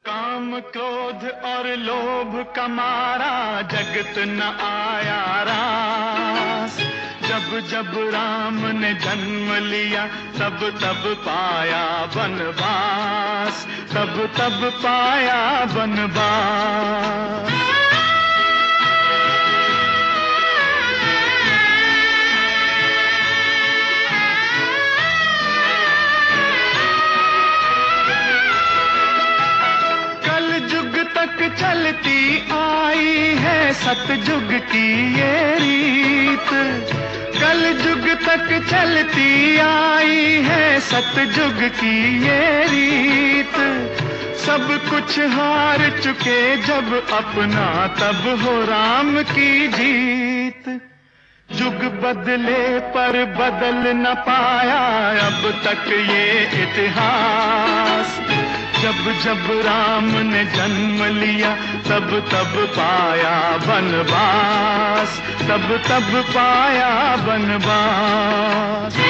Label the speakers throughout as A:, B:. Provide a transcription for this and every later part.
A: काम क्रोध और लोभ का मारा जगत न आया रास। जब जब राम ने जन्म लिया तब तब पाया वनवास, तब तब पाया वनवास। तक चलती आई है सतयुग की ये रीत, कल युग तक चलती आई है सतयुग की ये रीत। सब कुछ हार चुके जब अपना तब हो राम की जीत। युग बदले पर बदल न पाया अब तक ये इतिहास। जब जब राम ने जन्म लिया तब तब पाया वनवास, तब तब पाया वनवास।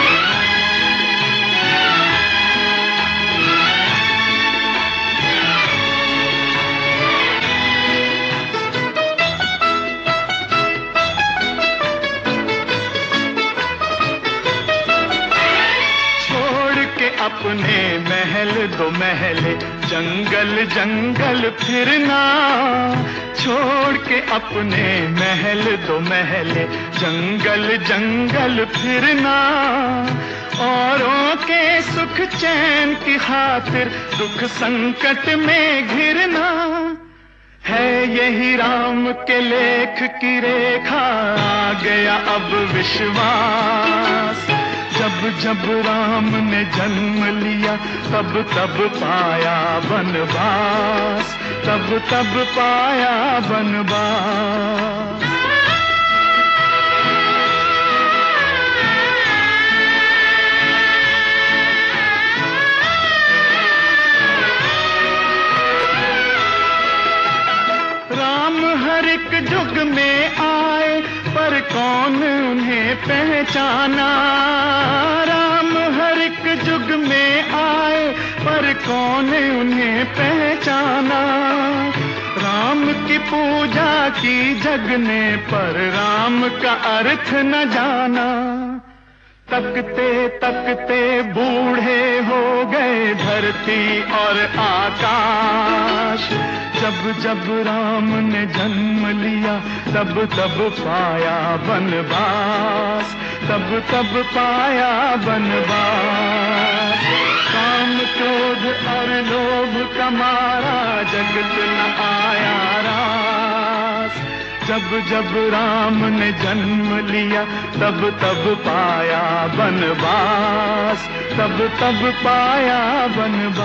A: अपने महल दो महले जंगल जंगल फिरना, छोड़ के अपने महल दो महले जंगल जंगल फिरना। औरों के सुख चैन की खातिर दुख संकट में घिरना। है यही राम के लेख की रेखा, आ गया अब विश्वास। जब जब राम ने जन्म लिया तब तब पाया वनवास, तब तब पाया वनवास। राम हर एक युग में आए पर कौन उन्हें पहचाना। राम हर एक युग में आए पर कौन उन्हें पहचाना। राम की पूजा की जग ने पर राम का अर्थ न जाना। तकते तकते बूढ़े हो गए धरती और आकाश। जब जब राम ने जन्म लिया तब तब पाया वनवास, तब तब पाया वनवास। काम क्रोध और लोभ का मारा जगत न आया रास। जब जब राम ने जन्म लिया तब तब पाया वनवास, तब तब पाया वनवास।